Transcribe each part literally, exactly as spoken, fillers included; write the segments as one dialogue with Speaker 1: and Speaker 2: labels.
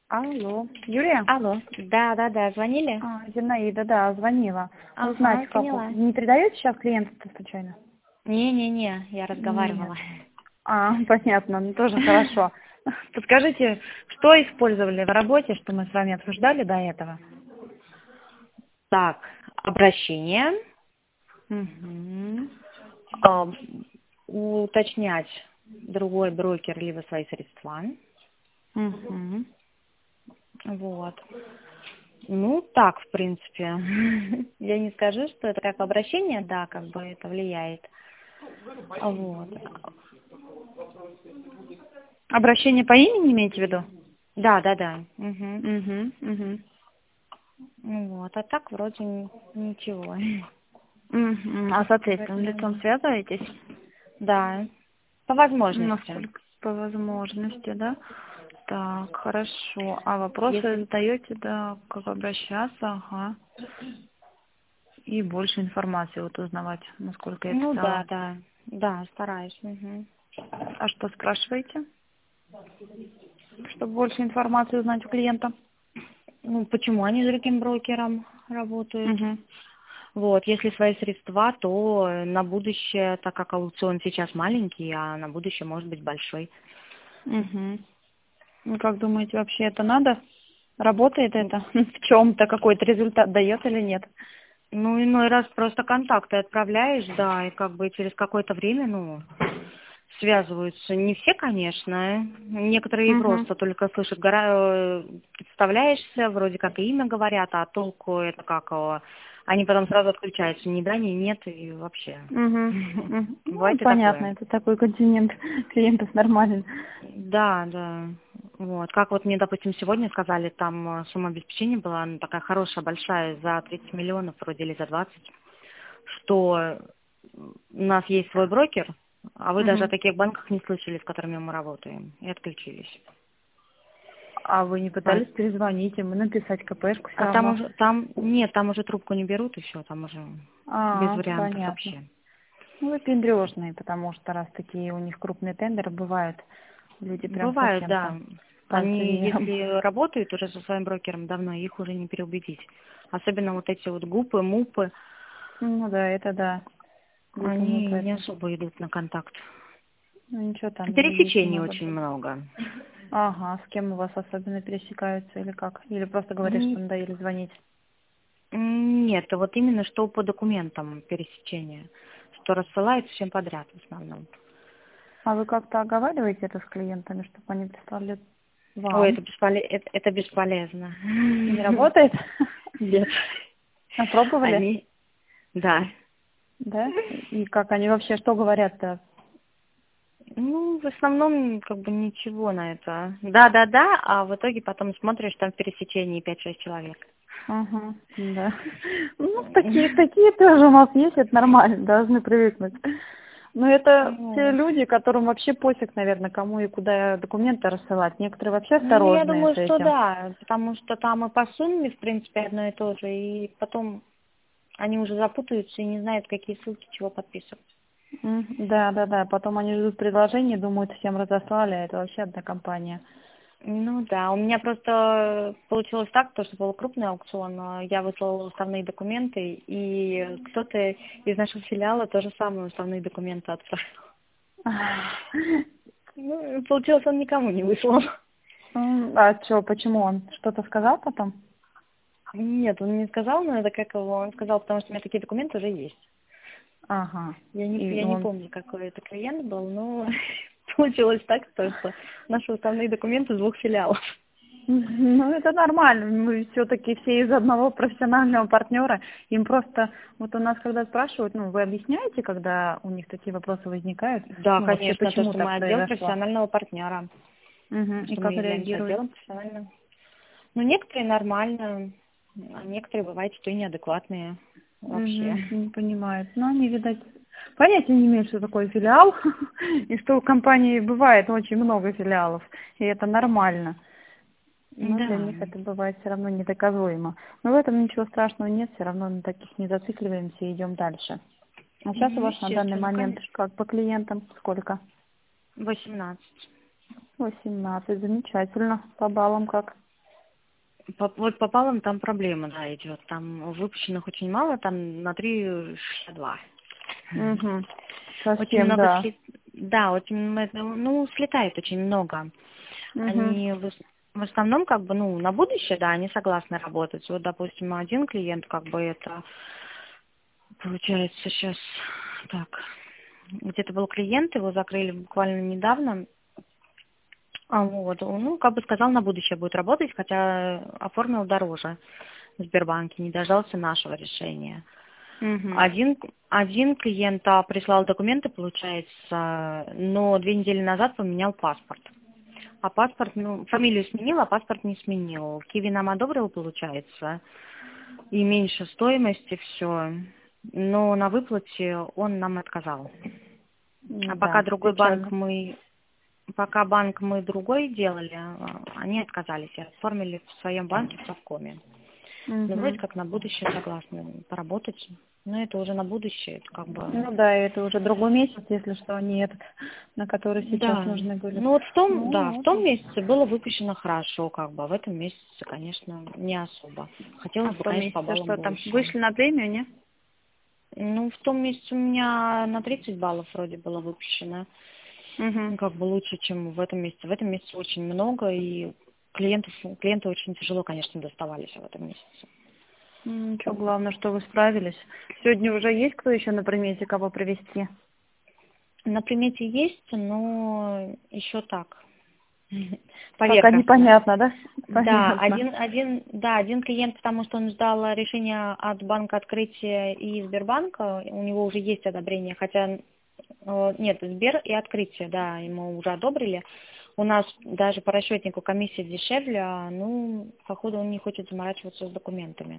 Speaker 1: Алло, Юлия?
Speaker 2: Алло, да-да-да, звонили?
Speaker 1: А, Зинаида, да, звонила.
Speaker 2: Ага,
Speaker 1: Узнать, как
Speaker 2: поняла.
Speaker 1: не передаете сейчас клиентов-то случайно?
Speaker 2: Не-не-не, я
Speaker 1: Нет.
Speaker 2: разговаривала.
Speaker 1: А, понятно, ну тоже хорошо. Подскажите, что использовали в работе, что мы с вами обсуждали до этого?
Speaker 2: Так, обращение,
Speaker 1: Угу.
Speaker 2: а, уточнять другой брокер либо свои средства.
Speaker 1: Угу.
Speaker 2: Вот. Ну, так, в принципе. Я не скажу, что это как обращение, да, как бы это влияет. Вот.
Speaker 1: Обращение по имени имеете в виду?
Speaker 2: Да, да, да. Угу.
Speaker 1: Угу, угу.
Speaker 2: Вот. А так вроде н- ничего.
Speaker 1: Угу. А с ответственным лицом
Speaker 2: Вроде-
Speaker 1: связываетесь?
Speaker 2: Да, по возможности.
Speaker 1: Насколько по возможности, да? Так, хорошо. А вопросы
Speaker 2: Если,
Speaker 1: задаете, да, как обращаться, ага. И больше информации вот узнавать, насколько я
Speaker 2: ну
Speaker 1: писала.
Speaker 2: да, да, да, стараюсь. Мгм.
Speaker 1: А что спрашиваете? Чтобы больше информации узнать у клиента.
Speaker 2: Ну, почему они с другим брокером работают?
Speaker 1: Угу.
Speaker 2: Вот, если свои средства, то на будущее, так как аукцион сейчас маленький, а на будущее может быть большой.
Speaker 1: Угу. Ну, как думаете, вообще это надо? Работает это? В чем-то какой-то результат дает или нет?
Speaker 2: Ну, иной раз просто контакты отправляешь, да, и как бы через какое-то время, ну, связываются. Не все, конечно. Некоторые
Speaker 1: Угу.
Speaker 2: просто только слышат, гора- э, представляешься, вроде как и имя говорят, а толку это как, э, они потом сразу отключаются. Ни да, ни нет, и вообще.
Speaker 1: Угу. Ну,
Speaker 2: Бывает и
Speaker 1: понятно,
Speaker 2: такое.
Speaker 1: это такой континент клиентов нормальный.
Speaker 2: Да, да. Вот. Как вот мне, допустим, сегодня сказали, там э, сумма обеспечения была ну, такая хорошая, большая, за тридцать миллионов вроде или за двадцать, что у нас есть свой брокер, а вы даже о
Speaker 1: Угу.
Speaker 2: таких банках не слышали, с которыми мы работаем, и отключились.
Speaker 1: А вы не
Speaker 2: А,
Speaker 1: пытались перезвонить им и написать КПшку все
Speaker 2: а там
Speaker 1: равно?
Speaker 2: уже, там, нет, там уже трубку не берут еще, там уже без
Speaker 1: А,
Speaker 2: вариантов
Speaker 1: понятно.
Speaker 2: вообще.
Speaker 1: Ну, выпендрежные, потому что раз такие у них крупные тендеры бывают, люди прям
Speaker 2: Бывает,
Speaker 1: совсем
Speaker 2: да.
Speaker 1: там пальцы
Speaker 2: Они,
Speaker 1: веером.
Speaker 2: если работают уже со своим брокером давно, их уже не переубедить. Особенно вот эти вот гупы, мупы,
Speaker 1: Ну да, это да. Глупому
Speaker 2: они не
Speaker 1: это.
Speaker 2: особо идут на контакт.
Speaker 1: Ну ничего, там есть
Speaker 2: Пересечений
Speaker 1: много.
Speaker 2: очень много.
Speaker 1: Ага, с кем у вас особенно пересекаются или как? Или просто говоришь, что
Speaker 2: М,
Speaker 1: надоели звонить?
Speaker 2: Нет, вот именно что по документам пересечения, что рассылают всем подряд в основном.
Speaker 1: А вы как-то оговариваете это с клиентами, чтобы они прислали
Speaker 2: Ой,
Speaker 1: вам?
Speaker 2: это, бесполе- это, это бесполезно.
Speaker 1: Не работает?
Speaker 2: Нет.
Speaker 1: А пробовали?
Speaker 2: Они, да.
Speaker 1: Да? И как они вообще, что говорят-то?
Speaker 2: Ну, в основном, как бы ничего на это. Да-да-да, а в итоге потом смотришь, там в пересечении пять-шесть человек.
Speaker 1: Ага, да. Ну, такие, такие тоже у нас есть, это нормально, должны привыкнуть. Но это те
Speaker 2: Вот.
Speaker 1: люди, которым вообще пофиг, наверное, кому и куда документы рассылать. Некоторые вообще
Speaker 2: Ну, я
Speaker 1: осторожные
Speaker 2: думаю,
Speaker 1: с
Speaker 2: что
Speaker 1: этим.
Speaker 2: да, потому что там и по сумме, в принципе, одно и то же, и потом они уже запутаются и не знают, какие ссылки чего подписывать.
Speaker 1: М, Да, да, да. Потом они ждут предложений, думают, всем разослали, а это вообще одна компания.
Speaker 2: Ну да, у меня просто получилось так, то, что был крупный аукцион, а я выслала уставные документы, и кто-то из нашего филиала тоже самые уставные документы отправил. Ну, получилось, он никому не выслал.
Speaker 1: М, А что, почему он что-то сказал потом?
Speaker 2: Нет, он не сказал, но это как его, он сказал, потому что у меня такие документы уже есть.
Speaker 1: Ага.
Speaker 2: Я не,
Speaker 1: И
Speaker 2: я не
Speaker 1: он...
Speaker 2: помню, какой это клиент был, но получилось так, то, что наши уставные документы с двух филиалов.
Speaker 1: Ну, это нормально. Мы все-таки все из одного профессионального партнера. Им просто... Вот у нас, когда спрашивают, ну, вы объясняете, когда у них такие вопросы возникают?
Speaker 2: Да,
Speaker 1: Ну, вообще,
Speaker 2: конечно, то,
Speaker 1: почему
Speaker 2: что мы
Speaker 1: так
Speaker 2: отдел
Speaker 1: произошло?
Speaker 2: профессионального партнера,
Speaker 1: Угу. И
Speaker 2: что мы
Speaker 1: как
Speaker 2: являемся
Speaker 1: реагируют?
Speaker 2: отделом профессионального. Ну, некоторые нормально, а некоторые бывают, что и неадекватные вообще.
Speaker 1: Угу. Не понимают. Но они, видать, понятия не имеют, что такое филиал, и что у компании бывает очень много филиалов, и это нормально. Но для
Speaker 2: Да,
Speaker 1: них это бывает все равно недоказуемо. Но в этом ничего страшного нет, все равно на таких не зацикливаемся и идем дальше. А сейчас у
Speaker 2: ну,
Speaker 1: вас на данный
Speaker 2: естественно,
Speaker 1: момент
Speaker 2: конечно.
Speaker 1: как по клиентам? Сколько?
Speaker 2: восемнадцать.
Speaker 1: Восемнадцать. Замечательно. По баллам как?
Speaker 2: По- вот по баллам там проблема, да, идет. Там выпущенных очень мало, там на три шестьдесят два.
Speaker 1: Угу.
Speaker 2: Очень
Speaker 1: Совсем,
Speaker 2: много
Speaker 1: да.
Speaker 2: слет... Да, очень, м- ну, слетает очень много.
Speaker 1: Угу.
Speaker 2: Они в ос- в основном, как бы, ну, на будущее, да, они согласны работать. Вот, допустим, один клиент, как бы, это, получается, сейчас, так, где-то был клиент, его закрыли буквально недавно. А вот, он, ну, как бы сказал, на будущее будет работать, хотя оформил дороже в Сбербанке, не дождался нашего решения.
Speaker 1: Угу.
Speaker 2: Один, один клиент а, прислал документы, получается, но две недели назад поменял паспорт. А паспорт, ну, фамилию сменил, а паспорт не сменил. Киви нам одобрил, получается, и меньше стоимости все. Но на выплате он нам отказал. А пока
Speaker 1: Да,
Speaker 2: другой банк
Speaker 1: печально.
Speaker 2: мы Пока банк мы другой делали, а, они отказались и оформили в своем банке в Совкоме. Ну, вроде
Speaker 1: Угу.
Speaker 2: как на будущее согласны поработать. Но это уже на будущее, это как бы...
Speaker 1: Ну да, это уже другой месяц, если что, не этот, на который сейчас
Speaker 2: Да.
Speaker 1: нужны были.
Speaker 2: Ну вот в том, да,
Speaker 1: Ну
Speaker 2: в
Speaker 1: вот.
Speaker 2: том месяце было выпущено хорошо, как бы, а в этом месяце, конечно, не особо.
Speaker 1: А
Speaker 2: Хотелось
Speaker 1: в
Speaker 2: бы,
Speaker 1: том
Speaker 2: конечно, по
Speaker 1: месяце
Speaker 2: баллам
Speaker 1: что там?
Speaker 2: больше.
Speaker 1: Вышли на премию, не?
Speaker 2: Ну, в том месяце у меня на тридцать баллов вроде было выпущено. Ну,
Speaker 1: Угу.
Speaker 2: как бы лучше, чем в этом месяце. В этом месяце очень много, и клиентов, клиенты очень тяжело, конечно, доставались в этом месяце.
Speaker 1: Ничего, главное, что вы справились. Сегодня уже есть кто еще на примете, кого привезти?
Speaker 2: На примете есть, но еще так,
Speaker 1: Пока
Speaker 2: поверхностно.
Speaker 1: непонятно, да?
Speaker 2: Да,
Speaker 1: Понятно.
Speaker 2: один, один, да, один клиент, потому что он ждал решения от банка открытия и Сбербанка, у него уже есть одобрение, хотя э, нет, Сбер и открытие, да, ему уже одобрили. У нас даже по расчетнику комиссия дешевле, а, ну, походу он не хочет заморачиваться с документами.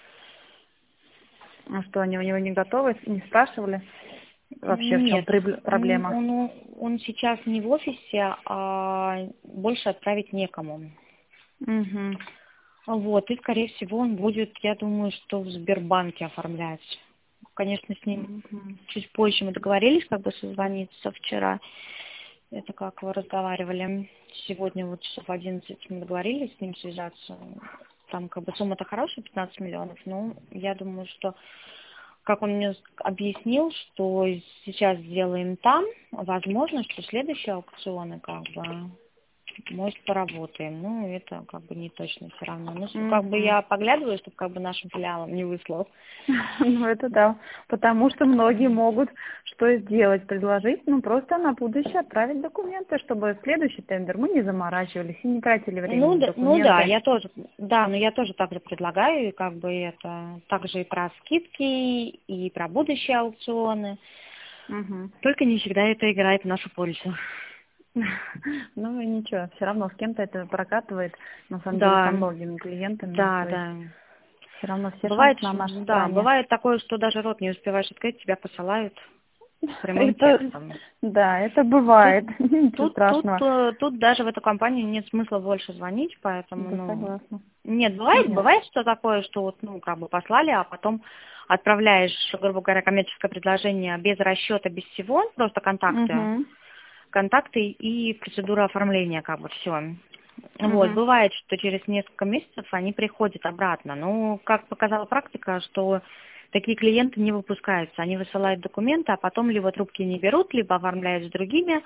Speaker 1: А что, они у него не готовы? Не спрашивали? Вообще, в чем
Speaker 2: Нет, он,
Speaker 1: проблема?
Speaker 2: он, он сейчас не в офисе, а больше отправить некому.
Speaker 1: Угу.
Speaker 2: Вот, и, скорее всего, он будет, я думаю, что в Сбербанке оформлять. Конечно, с ним
Speaker 1: Угу.
Speaker 2: чуть позже мы договорились, как бы созвониться вчера. Это как вы разговаривали. Сегодня вот часов в одиннадцать мы договорились с ним связаться. Там как бы сумма-то хорошая, пятнадцать миллионов, но я думаю, что, как он мне объяснил, что сейчас сделаем там, возможно, что следующие аукционы как бы может, поработаем. Ну, это как бы не точно все равно. Ну, как бы
Speaker 1: Угу.
Speaker 2: я поглядываю, чтобы как бы нашим филиалам не выслал.
Speaker 1: Ну, это да. Потому что многие могут что сделать? Предложить, ну, просто на будущее отправить документы, чтобы следующий тендер мы не заморачивались и не тратили время
Speaker 2: Ну,
Speaker 1: на
Speaker 2: да, ну да,
Speaker 1: документы.
Speaker 2: я тоже, да, но я тоже так же предлагаю, и как бы это также и про скидки, и про будущие аукционы.
Speaker 1: Угу.
Speaker 2: Только не всегда это играет в нашу пользу.
Speaker 1: Ну, и ничего, все равно с кем-то это прокатывает, на самом деле, со
Speaker 2: Да,
Speaker 1: многими клиентами,
Speaker 2: да,
Speaker 1: то есть
Speaker 2: да.
Speaker 1: все равно все
Speaker 2: Бывает,
Speaker 1: шансы на нашей
Speaker 2: да,
Speaker 1: стороне.
Speaker 2: бывает такое, что даже рот не успеваешь открыть, тебя посылают прямым
Speaker 1: Это,
Speaker 2: текстом.
Speaker 1: да, это
Speaker 2: Тут,
Speaker 1: бывает, ничего
Speaker 2: тут, тут,
Speaker 1: страшного.
Speaker 2: э, тут даже в эту компанию нет смысла больше звонить, поэтому,
Speaker 1: Да,
Speaker 2: ну,
Speaker 1: согласна.
Speaker 2: нет, бывает,
Speaker 1: Нет.
Speaker 2: бывает, что такое, что вот, ну, как бы послали, а потом отправляешь, грубо говоря, коммерческое предложение без расчета, без всего, просто контакты,
Speaker 1: Угу.
Speaker 2: контакты и процедура оформления, как бы все. Вот,
Speaker 1: Угу.
Speaker 2: бывает, что через несколько месяцев они приходят обратно. Ну, как показала практика, что такие клиенты не выпускаются. Они высылают документы, а потом либо трубки не берут, либо оформляют с другими,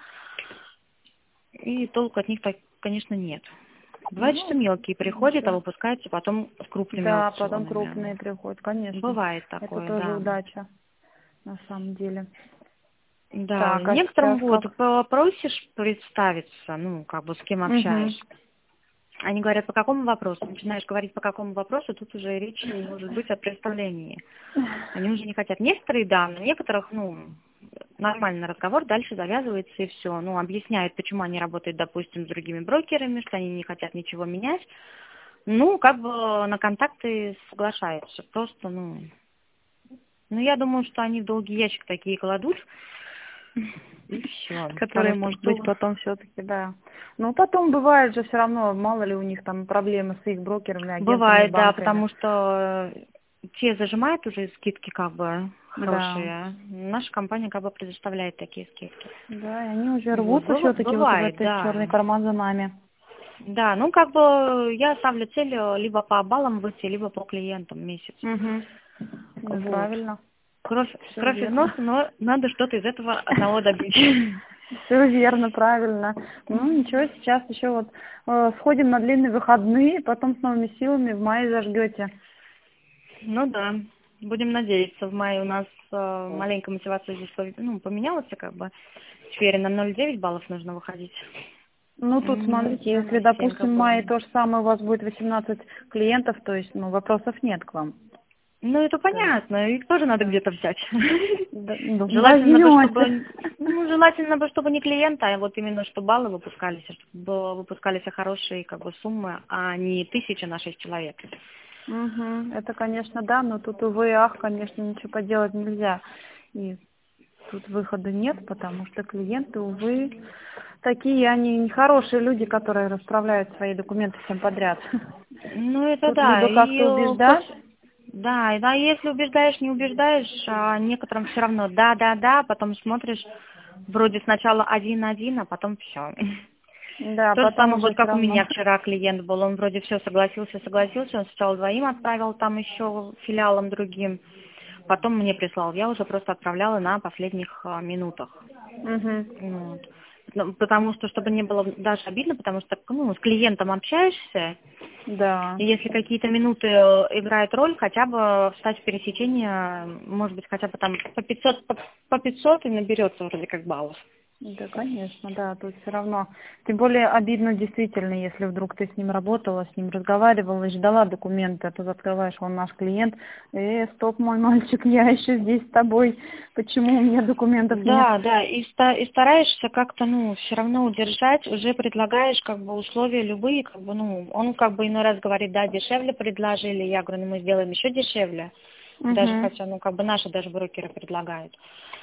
Speaker 2: и толку от них, так, конечно, нет. Бывает, что
Speaker 1: Ну,
Speaker 2: мелкие приходят, а
Speaker 1: ничего.
Speaker 2: выпускаются потом с крупными
Speaker 1: Да, потом
Speaker 2: аукционами.
Speaker 1: крупные приходят, конечно.
Speaker 2: Бывает
Speaker 1: Это
Speaker 2: такое,
Speaker 1: тоже
Speaker 2: да.
Speaker 1: удача, на самом деле.
Speaker 2: Да,
Speaker 1: Так, а
Speaker 2: некоторым
Speaker 1: сейчас
Speaker 2: вот
Speaker 1: как?
Speaker 2: попросишь представиться, ну, как бы с кем
Speaker 1: Угу.
Speaker 2: общаешься. Они говорят, по какому вопросу? Начинаешь говорить, по какому вопросу, тут уже речь не может быть о представлении. Они уже не хотят. Некоторые, да, но некоторых, ну, нормальный разговор, дальше завязывается и все. Ну, объясняют, почему они работают, допустим, с другими брокерами, что они не хотят ничего менять. Ну, как бы на контакты соглашаются. Просто, ну, ну, я думаю, что они в долгий ящик такие кладут, и все.
Speaker 1: Которые,
Speaker 2: Потому что
Speaker 1: может быть,
Speaker 2: был...
Speaker 1: потом все-таки, да. Но потом бывает же все равно, мало ли у них там проблемы с их брокерами, агентами,
Speaker 2: Бывает, да,
Speaker 1: банками.
Speaker 2: потому что те зажимают уже скидки как бы
Speaker 1: Да.
Speaker 2: хорошие. Наша компания как бы предоставляет такие скидки.
Speaker 1: Да, и они уже
Speaker 2: Вот,
Speaker 1: рвутся
Speaker 2: быва-
Speaker 1: все-таки вот в
Speaker 2: бывает,
Speaker 1: этот
Speaker 2: да.
Speaker 1: черный карман за нами.
Speaker 2: Да, ну как бы я ставлю цель э, либо по баллам выйти, либо по клиентам в месяц.
Speaker 1: Угу. Ну,
Speaker 2: Вот.
Speaker 1: правильно.
Speaker 2: Кровь,
Speaker 1: Все
Speaker 2: кровь из
Speaker 1: верно.
Speaker 2: носа, но надо что-то из этого одного добить.
Speaker 1: Все верно, правильно. Ну ничего, сейчас еще вот э, сходим на длинные выходные, потом с новыми силами в мае зажгете.
Speaker 2: Ну да, будем надеяться. В мае у нас э, маленькая мотивация здесь пов- ну, поменялась, как бы. Теперь на ноль целых девять баллов нужно выходить.
Speaker 1: Ну тут
Speaker 2: М,
Speaker 1: смотрите,
Speaker 2: На
Speaker 1: если,
Speaker 2: ноль целых семь как
Speaker 1: допустим, в
Speaker 2: бы.
Speaker 1: мае то же самое, у вас будет восемнадцать клиентов, то есть, ну, вопросов нет к вам.
Speaker 2: Ну это
Speaker 1: То есть,
Speaker 2: понятно, их тоже надо
Speaker 1: да.
Speaker 2: где-то взять.
Speaker 1: Да, ну,
Speaker 2: Желательно бы,
Speaker 1: возьмете.
Speaker 2: чтобы, ну, желательно бы, чтобы не клиента, а вот именно, что баллы выпускались, а чтобы выпускались хорошие, как бы, суммы, а не тысяча на шесть человек.
Speaker 1: Угу. Это, конечно, да, но тут, увы и ах, конечно, ничего поделать нельзя. И тут выхода нет, потому что клиенты, увы, такие они нехорошие люди, которые расправляют свои документы всем подряд.
Speaker 2: Ну, это
Speaker 1: Тут
Speaker 2: да,
Speaker 1: либо
Speaker 2: и
Speaker 1: как-то
Speaker 2: э,
Speaker 1: убеждать.
Speaker 2: пос- да, и да, если убеждаешь, не убеждаешь, а некоторым все равно да, да, да, потом смотришь, вроде сначала один-один, а потом все.
Speaker 1: Да,
Speaker 2: То же
Speaker 1: потом
Speaker 2: самое,
Speaker 1: уже
Speaker 2: вот
Speaker 1: все
Speaker 2: как у
Speaker 1: равно.
Speaker 2: меня вчера клиент был, он вроде все согласился, согласился, он сначала двоим отправил, там еще филиалом другим, потом мне прислал, я уже просто отправляла на последних а, минутах.
Speaker 1: Угу.
Speaker 2: Вот. Ну, потому что, чтобы не было даже обидно, потому что, ну, с клиентом общаешься,
Speaker 1: Да.
Speaker 2: и если какие-то минуты э, играют роль, хотя бы встать в пересечение, может быть, хотя бы там по пятьсот, по, по пятьсот и наберется вроде как баллов.
Speaker 1: Да, конечно, да, тут все равно. Тем более обидно действительно, если вдруг ты с ним работала, с ним разговаривала и ждала документы, а ты открываешь, он наш клиент, э, стоп, мой мальчик, я еще здесь с тобой, почему у меня документов нет?
Speaker 2: Да, да, и, ста- и стараешься как-то, ну, все равно удержать, уже предлагаешь, как бы, условия любые, как бы, ну, он, как бы, иной раз говорит, да, дешевле предложили, я говорю, ну, мы сделаем еще дешевле, даже
Speaker 1: Угу.
Speaker 2: хотя, ну, как бы, наши даже брокеры предлагают,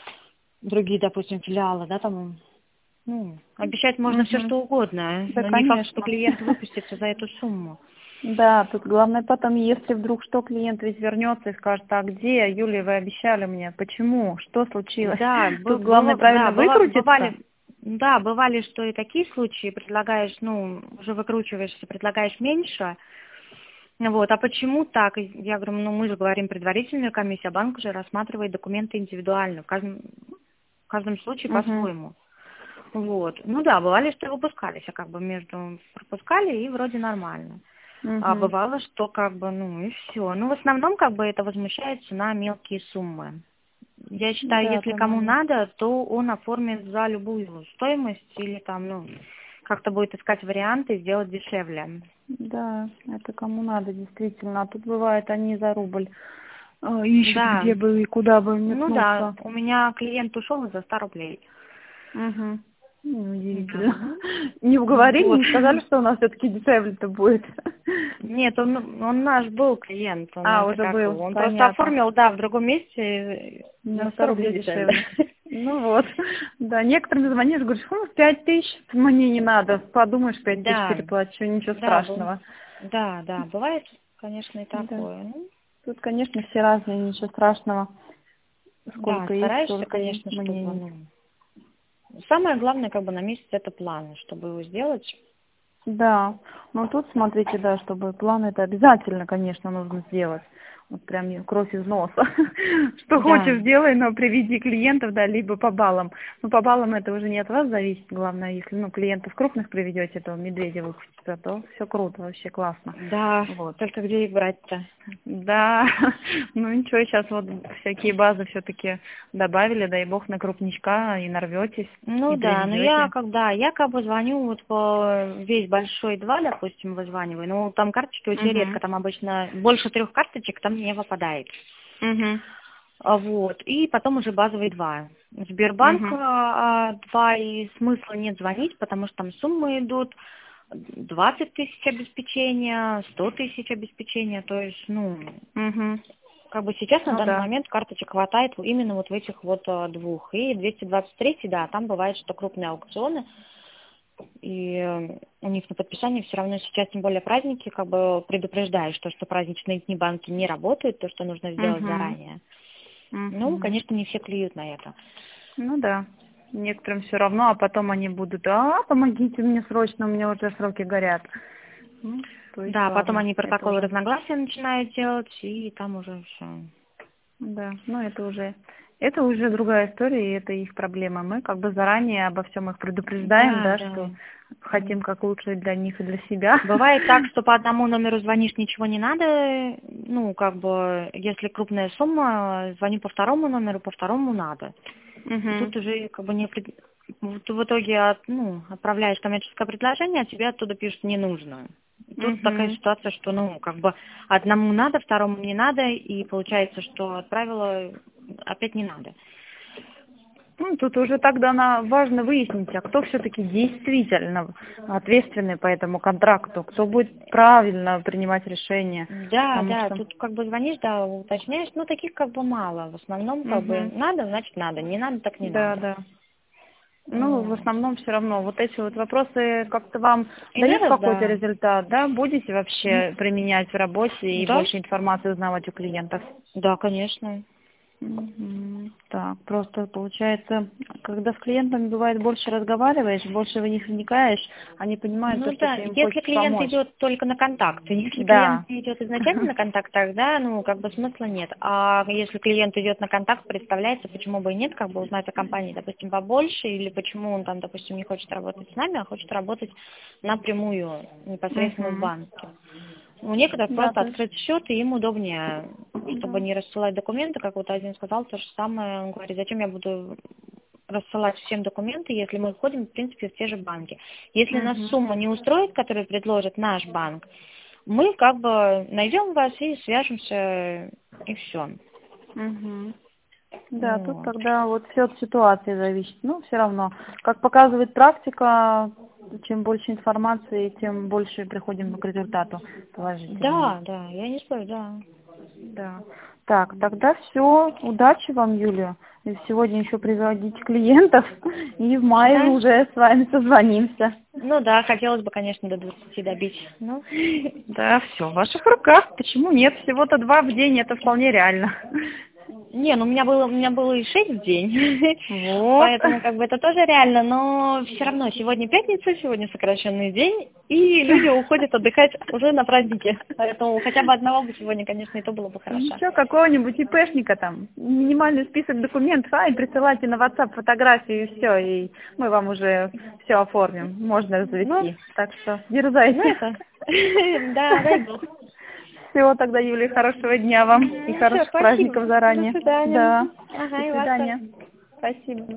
Speaker 2: другие, допустим, филиалы, да, там, ну, обещать можно все
Speaker 1: Угу.
Speaker 2: что угодно,
Speaker 1: Да,
Speaker 2: но не факт, что
Speaker 1: конечно.
Speaker 2: клиент выпустится за эту сумму.
Speaker 1: Да, тут главное потом, если вдруг что, клиент ведь вернется и скажет, а где, Юлия, вы обещали мне, почему, что случилось?
Speaker 2: Да, бы-
Speaker 1: Тут главное
Speaker 2: было, да,
Speaker 1: правильно
Speaker 2: было,
Speaker 1: выкрутиться.
Speaker 2: бывали, да, бывали, что и такие случаи, предлагаешь, ну, уже выкручиваешься, предлагаешь меньше, вот, а почему так? И я говорю, ну, мы же говорим предварительную комиссию, а банк уже рассматривает документы индивидуально, в каждом, в каждом случае
Speaker 1: Угу.
Speaker 2: по-своему. Вот, ну да, бывали, что и выпускались, а как бы между пропускали и вроде нормально. А
Speaker 1: Угу.
Speaker 2: бывало, что как бы, ну и все. Ну, в основном, как бы, это возмущается на мелкие суммы. Я считаю,
Speaker 1: Да,
Speaker 2: если кому
Speaker 1: понимаю.
Speaker 2: надо, то он оформит за любую стоимость или там, ну, как-то будет искать варианты сделать дешевле.
Speaker 1: Да, это кому надо, действительно. А тут бывает, они за рубль э, ищут,
Speaker 2: Да,
Speaker 1: где бы и куда бы
Speaker 2: ну да,
Speaker 1: метнуться.
Speaker 2: у меня клиент ушел за сто рублей.
Speaker 1: Угу.
Speaker 2: Да,
Speaker 1: Удивительно.
Speaker 2: ну,
Speaker 1: Не уговорили,
Speaker 2: вот.
Speaker 1: не сказали, что у нас все-таки дешевле-то будет.
Speaker 2: Нет, он, он наш был клиент, он
Speaker 1: А,
Speaker 2: это
Speaker 1: уже
Speaker 2: как
Speaker 1: был,
Speaker 2: его, он просто
Speaker 1: понятно.
Speaker 2: оформил, да, в другом месте э,
Speaker 1: На
Speaker 2: на
Speaker 1: сто
Speaker 2: сто
Speaker 1: рублей
Speaker 2: рублей дешевле.
Speaker 1: дешевле. Ну вот. Да, некоторым звонишь, говоришь, ну, пять тысяч мне не надо. Подумаешь, пять тысяч
Speaker 2: Да,
Speaker 1: переплачу, ничего
Speaker 2: да, был,
Speaker 1: страшного.
Speaker 2: да, да, бывает, конечно, и
Speaker 1: Да.
Speaker 2: такое. Ну,
Speaker 1: Тут, конечно, все разные, ничего страшного.
Speaker 2: да,
Speaker 1: Сколько есть,
Speaker 2: стараешься,
Speaker 1: столько и
Speaker 2: конечно, чтобы,
Speaker 1: мнений.
Speaker 2: ну, самое главное, как бы, на месяц это планы, чтобы его сделать.
Speaker 1: Да, но тут, смотрите, да, чтобы план это обязательно, конечно, нужно сделать. Вот прям кровь из носа. Что
Speaker 2: Да,
Speaker 1: хочешь, делай, но приведи клиентов, да, либо по баллам. Ну, по баллам это уже не от вас зависит, главное, если, ну, клиентов крупных приведете, то медведя выпустите, то все круто, вообще классно.
Speaker 2: да,
Speaker 1: Вот.
Speaker 2: только где их брать-то?
Speaker 1: Да, ну ничего, сейчас вот всякие базы все-таки добавили, дай бог, на крупничка и нарветесь,
Speaker 2: Ну
Speaker 1: и
Speaker 2: да, но я
Speaker 1: приведете.
Speaker 2: когда, я как бы звоню вот по весь большой два, допустим, вызваниваю, ну там карточки очень
Speaker 1: Угу.
Speaker 2: редко, там обычно больше трех карточек там не выпадает.
Speaker 1: Угу.
Speaker 2: А вот, и потом уже базовые два. Сбербанк
Speaker 1: Угу.
Speaker 2: а, два, и смысла нет звонить, потому что там суммы идут двадцать тысяч обеспечения, сто тысяч обеспечения, то есть, ну,
Speaker 1: Угу.
Speaker 2: как бы сейчас на
Speaker 1: Ну
Speaker 2: данный
Speaker 1: да.
Speaker 2: момент карточек хватает именно вот в этих вот а, двух. И двести двадцать три, да, там бывает, что крупные аукционы, и э, у них на подписании все равно сейчас, тем более праздники, как бы предупреждаешь, то, что праздничные дни банки не работают, то, что нужно сделать
Speaker 1: Угу.
Speaker 2: заранее. Ну,
Speaker 1: Угу.
Speaker 2: конечно, не все клюют на это.
Speaker 1: Ну да. Некоторым все равно, а потом они будут, а, помогите мне срочно, у меня уже сроки горят. Ну, то есть,
Speaker 2: Да, потом
Speaker 1: ладно,
Speaker 2: они
Speaker 1: это
Speaker 2: протоколы
Speaker 1: уже,
Speaker 2: разногласия начинают делать, и там уже все.
Speaker 1: да, ну это уже, это уже другая история, и это их проблема. Мы как бы заранее обо всем их предупреждаем,
Speaker 2: Да,
Speaker 1: да,
Speaker 2: да.
Speaker 1: что хотим как лучше для них и для себя.
Speaker 2: Бывает так, что по одному номеру звонишь, ничего не надо, ну, как бы, если крупная сумма, звоню по второму номеру, по второму надо. И
Speaker 1: Мгм.
Speaker 2: тут уже как бы не пред- вот в итоге от- ну, отправляешь коммерческое предложение, а тебе оттуда пишут не нужно. И тут такая
Speaker 1: Мгм.
Speaker 2: ситуация, что ну как бы одному надо, второму не надо, и получается, что отправила опять не надо.
Speaker 1: Ну, тут уже тогда на, важно выяснить, а кто все-таки действительно ответственный по этому контракту, кто будет правильно принимать решения,
Speaker 2: Да,
Speaker 1: потому
Speaker 2: да,
Speaker 1: что...
Speaker 2: тут как бы звонишь, да, уточняешь, ну таких как бы мало. В основном как бы
Speaker 1: Мгм.
Speaker 2: надо, значит надо, не надо, так не
Speaker 1: Да,
Speaker 2: надо.
Speaker 1: да. Ну, в
Speaker 2: Вот.
Speaker 1: основном все равно вот эти вот вопросы как-то вам дают
Speaker 2: Иногда
Speaker 1: какой-то
Speaker 2: да.
Speaker 1: результат, да? Будете
Speaker 2: М,
Speaker 1: вообще применять в работе и
Speaker 2: Да,
Speaker 1: больше информации узнавать у клиентов?
Speaker 2: да, конечно.
Speaker 1: Мгм. Так, просто получается, когда с клиентами бывает больше разговариваешь, больше в них вникаешь, они понимают то,
Speaker 2: Ну
Speaker 1: что
Speaker 2: да,
Speaker 1: ты им
Speaker 2: если
Speaker 1: хочешь
Speaker 2: клиент
Speaker 1: помочь.
Speaker 2: идет только на контакт, если клиент
Speaker 1: Да.
Speaker 2: идет изначально на контакт, тогда, ну, как бы смысла нет. А если клиент идет на контакт, представляется, почему бы и нет, как бы узнать о компании, допустим, побольше, или почему он там, допустим, не хочет работать с нами, а хочет работать напрямую, непосредственно в
Speaker 1: Мгм.
Speaker 2: банке. У некоторых
Speaker 1: Да,
Speaker 2: просто
Speaker 1: то есть,
Speaker 2: открыть счет, и им удобнее, чтобы
Speaker 1: да.
Speaker 2: не рассылать документы, как вот один сказал, то же самое, он говорит, зачем я буду рассылать всем документы, если мы входим, в принципе, в те же банки. Если нас
Speaker 1: Мгм.
Speaker 2: сумма не устроит, которую предложит наш банк, мы как бы найдем вас и свяжемся, и все.
Speaker 1: Мгм. Да, тут
Speaker 2: Вот.
Speaker 1: тогда вот все от ситуации зависит. Ну, все равно. Как показывает практика, чем больше информации, тем больше приходим к результату положительному.
Speaker 2: Да, да, я не спорю, да.
Speaker 1: Да. Так, тогда все. Удачи вам, Юлия. И сегодня еще приводите клиентов. И в мае
Speaker 2: Да?
Speaker 1: уже с вами созвонимся.
Speaker 2: Ну да, хотелось бы, конечно, до двадцати добить. Ну,
Speaker 1: Да, все в ваших руках. Почему нет? Всего-то два в день, это вполне реально.
Speaker 2: не, ну у меня было, у меня было и шесть в день,
Speaker 1: Вот.
Speaker 2: поэтому как бы это тоже реально, но все равно сегодня пятница, сегодня сокращенный день, и люди уходят отдыхать уже на праздники, поэтому хотя бы одного бы сегодня, конечно, и то было бы хорошо.
Speaker 1: Еще какого-нибудь ИПшника там, минимальный список документов, а, и присылайте на WhatsApp фотографию, и все, и мы вам уже все оформим, можно
Speaker 2: Ну,
Speaker 1: развести. Так что
Speaker 2: ну
Speaker 1: дерзайте.
Speaker 2: это, да, дай бог.
Speaker 1: Всего тогда, Юлия, хорошего дня вам и
Speaker 2: Все,
Speaker 1: хороших
Speaker 2: спасибо,
Speaker 1: праздников
Speaker 2: до
Speaker 1: заранее.
Speaker 2: свидания.
Speaker 1: Да, до
Speaker 2: Ага, и вас тоже.
Speaker 1: свидания. Спасибо.